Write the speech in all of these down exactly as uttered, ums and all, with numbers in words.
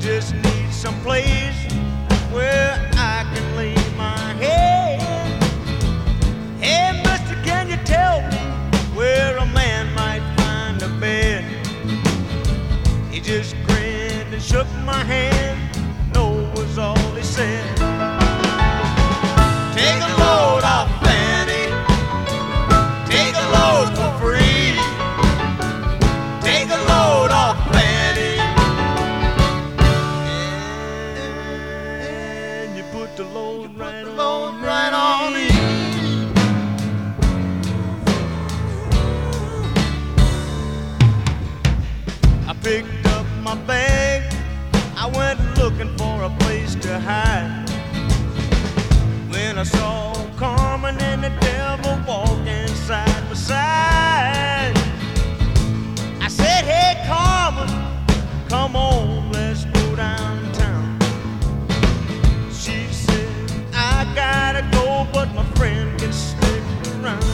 just need some place where I can lay my head. Hey, mister, can you tell me where a man might find a bed? He just grinned and shook my hand. No was all he said. Take a load off Fanny. Take a load for free. Take a load off Fanny. And you put the load right on, right on me. I picked up my bag. I went looking for a place to hide. When I saw Carmen and the devil walking side by side, I said, hey Carmen, come on, let's go downtown. She said, I gotta go, but my friend can stick around.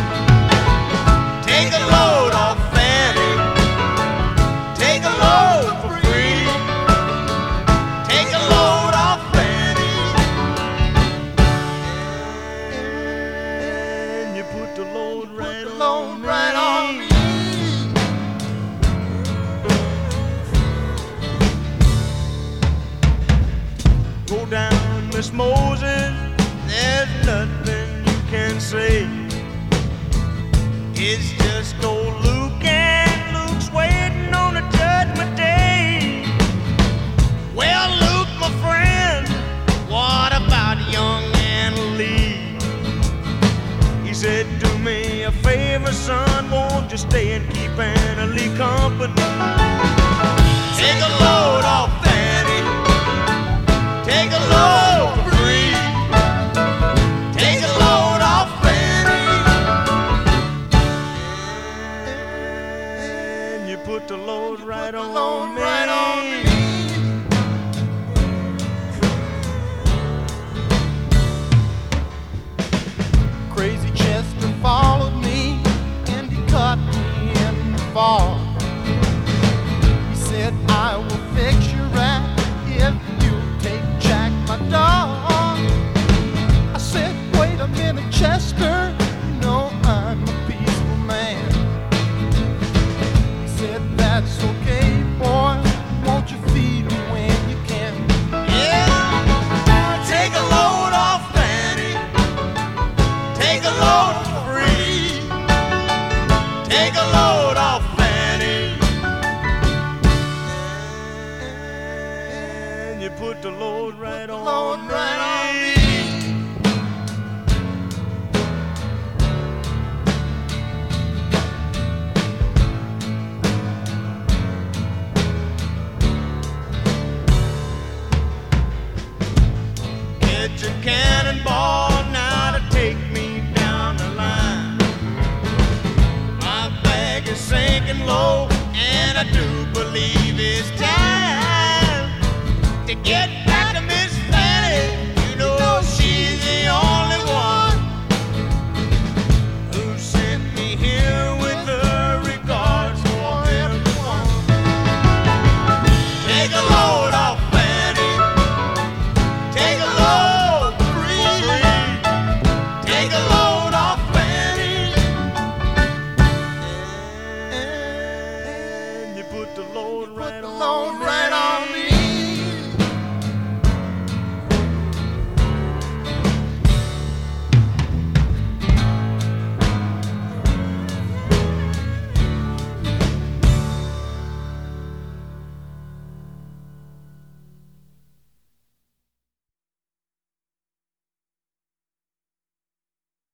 Take a load off Fanny. Take a load for free. Take a load off Fanny. And you put the load right on, load right on me. Go down, Miss Moses, there's nothing you can say. It's just old Luke, and Luke's waiting on a judgment day. Well, Luke, my friend, what about young Anna Lee? He said, do me a favor, son, won't you stay and keep Anna Lee company? Take a load off Fanny. Take a load for free. Take a load off Fanny. And you put the load right on me. Right on me. Crazy Chester followed me and he caught me in the fall. He said, I will fix your rat if you take Jack, my dog. I said, wait a minute, Chester, you know I'm a peaceful man. He said, that's okay, boy, won't you feed him when you can? Yeah, take a load off Fanny. Take a load for free. Take a load off Fanny. And you put the load right on, load right on me. Get your cannonball now to take me down the line. My bag is sinking low, and I do believe it's time to get